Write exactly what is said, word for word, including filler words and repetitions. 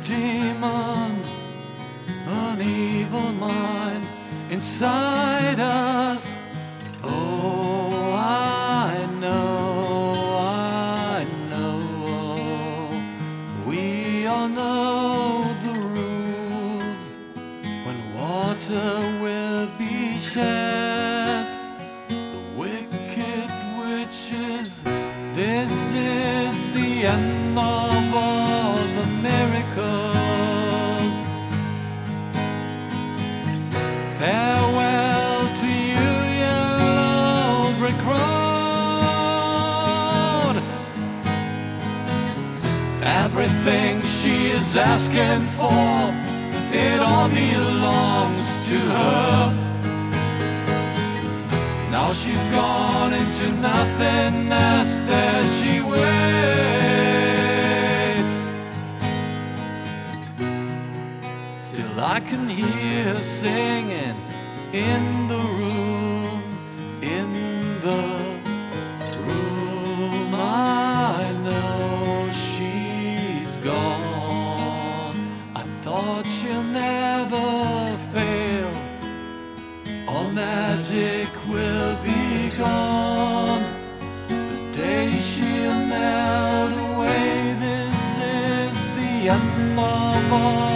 demon, an evil mind inside us. Oh, I know, I know. We all know the rules when water will be shed. The wicked witches, this is the end of all the miracles. Farewell to you, yellow brick road. Everything she is asking for, it all belongs to her. Now she's gone into nothingness, there she waits. Still I can hear her singing in the room, in the room. I know she's gone. I thought she'll never fail, all magic will be gone. The day she'll melt away, this is the end of all